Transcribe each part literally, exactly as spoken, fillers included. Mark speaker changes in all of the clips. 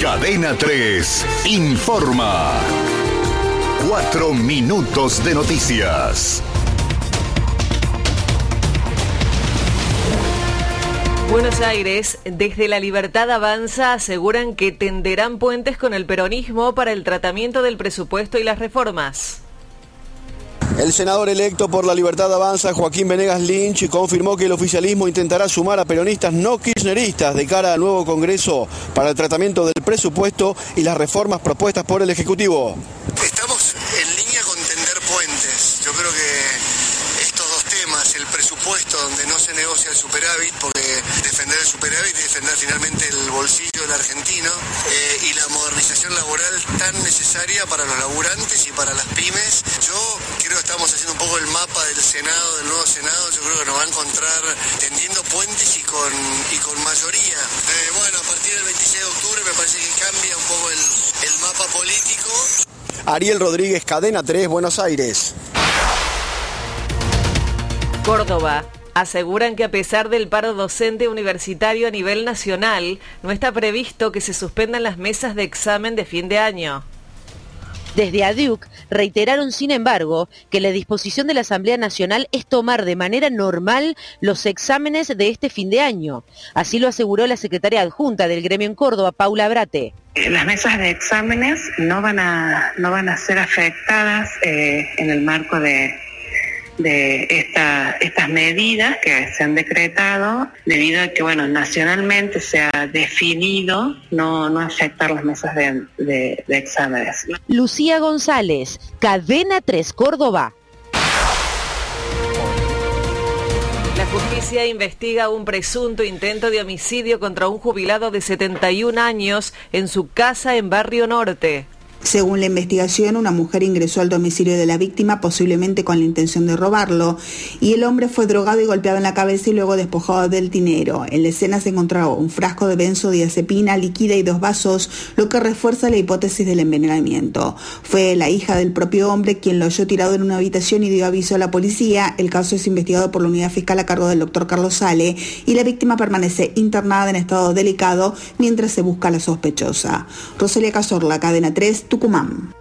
Speaker 1: Cadena tres informa. Cuatro minutos de noticias.
Speaker 2: Buenos Aires, desde La Libertad Avanza aseguran que tenderán puentes con el peronismo para el tratamiento del presupuesto y las reformas.
Speaker 3: El senador electo por La Libertad Avanza, Joaquín Venegas Lynch, confirmó que el oficialismo intentará sumar a peronistas no kirchneristas de cara al nuevo Congreso para el tratamiento del presupuesto y las reformas propuestas por el Ejecutivo.
Speaker 4: Estamos en línea con tender puentes. Yo creo que estos dos temas, el presupuesto donde no se negocia el superávit, porque defender el superávit y defender finalmente el bolsillo del argentino, eh, y la modernización laboral tan necesaria para los laburantes y para las pymes. Yo creo que estamos haciendo un poco el mapa del Senado, del nuevo Senado. Yo creo que nos va a encontrar tendiendo puentes y con, y con mayoría. Eh, bueno, a partir del veintiséis de octubre me parece que cambia un poco el, el mapa político.
Speaker 3: Ariel Rodríguez, Cadena tres, Buenos Aires.
Speaker 2: Córdoba. Aseguran que a pesar del paro docente universitario a nivel nacional, no está previsto que se suspendan las mesas de examen de fin de año.
Speaker 5: Desde A D U C reiteraron, sin embargo, que la disposición de la Asamblea Nacional es tomar de manera normal los exámenes de este fin de año. Así lo aseguró la secretaria adjunta del gremio en Córdoba, Paula Brate.
Speaker 6: Las mesas de exámenes no van a, no van a ser afectadas eh, en el marco de... de esta, estas medidas que se han decretado debido a que, bueno, nacionalmente se ha definido no, no afectar las mesas de, de, de exámenes.
Speaker 5: Lucía González, Cadena tres, Córdoba.
Speaker 2: La justicia investiga un presunto intento de homicidio contra un jubilado de setenta y un años en su casa en Barrio Norte.
Speaker 7: Según la investigación, una mujer ingresó al domicilio de la víctima posiblemente con la intención de robarlo y el hombre fue drogado y golpeado en la cabeza y luego despojado del dinero. En la escena se encontró un frasco de benzodiazepina líquida y dos vasos, lo que refuerza la hipótesis del envenenamiento. Fue la hija del propio hombre quien lo halló tirado en una habitación y dio aviso a la policía. El caso es investigado por la unidad fiscal a cargo del doctor Carlos Sale y la víctima permanece internada en estado delicado mientras se busca a la sospechosa. Rosalia Cazorla, Cadena tres, Tucumán.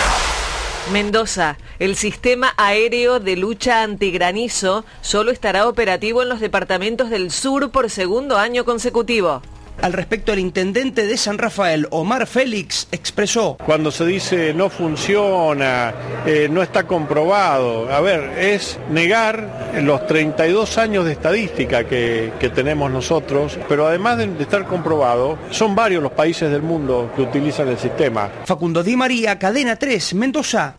Speaker 2: Mendoza, el sistema aéreo de lucha antigranizo solo estará operativo en los departamentos del sur por segundo año consecutivo.
Speaker 8: Al respecto, el intendente de San Rafael, Omar Félix, expresó:
Speaker 9: cuando se dice no funciona, eh, no está comprobado, a ver, es negar los treinta y dos años de estadística que, que tenemos nosotros, pero además de, de estar comprobado, son varios los países del mundo que utilizan el sistema.
Speaker 8: Facundo Di María, Cadena tres, Mendoza.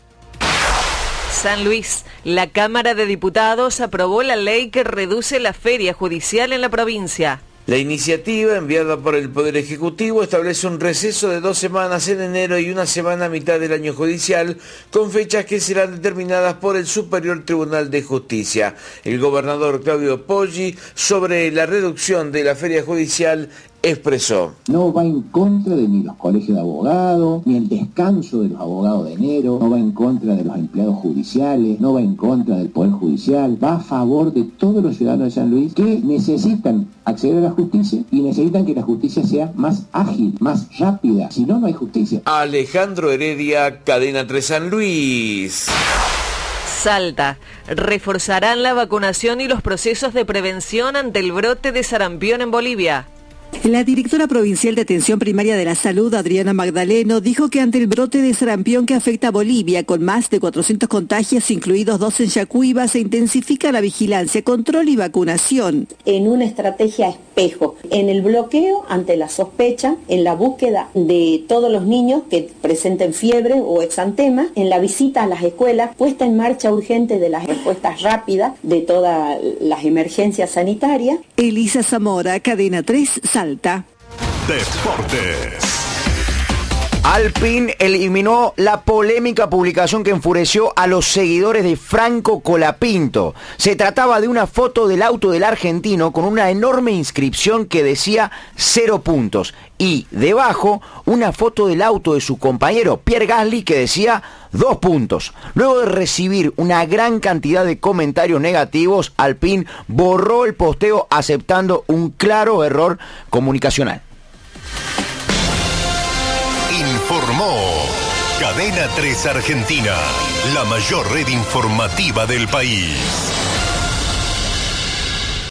Speaker 2: San Luis, la Cámara de Diputados aprobó la ley que reduce la feria judicial en la provincia.
Speaker 10: La iniciativa, enviada por el Poder Ejecutivo, establece un receso de dos semanas en enero y una semana a mitad del año judicial, con fechas que serán determinadas por el Superior Tribunal de Justicia. El gobernador Claudio Poggi, sobre la reducción de la feria judicial, expresó:
Speaker 11: no va en contra de ni los colegios de abogados, ni el descanso de los abogados de enero, no va en contra de los empleados judiciales, no va en contra del Poder Judicial, va a favor de todos los ciudadanos de San Luis que necesitan acceder a la justicia y necesitan que la justicia sea más ágil, más rápida, si no, no hay justicia.
Speaker 10: Alejandro Heredia, Cadena tres San Luis.
Speaker 2: Salta, reforzarán la vacunación y los procesos de prevención ante el brote de sarampión en Bolivia.
Speaker 12: La directora provincial de Atención Primaria de la Salud, Adriana Magdaleno, dijo que ante el brote de sarampión que afecta a Bolivia, con más de cuatrocientos contagios, incluidos dos en Yacuiba, se intensifica la vigilancia, control y vacunación.
Speaker 13: En una estrategia espejo, en el bloqueo ante la sospecha, en la búsqueda de todos los niños que presenten fiebre o exantema, en la visita a las escuelas, puesta en marcha urgente de las respuestas rápidas de todas las emergencias sanitarias.
Speaker 12: Elisa Zamora, Cadena tres, Salta.
Speaker 1: Deportes.
Speaker 14: Alpine eliminó la polémica publicación que enfureció a los seguidores de Franco Colapinto. Se trataba de una foto del auto del argentino con una enorme inscripción que decía cero puntos y debajo una foto del auto de su compañero Pierre Gasly que decía dos puntos. Luego de recibir una gran cantidad de comentarios negativos, Alpine borró el posteo aceptando un claro error comunicacional.
Speaker 1: informó Cadena tres Argentina, la mayor red informativa del país.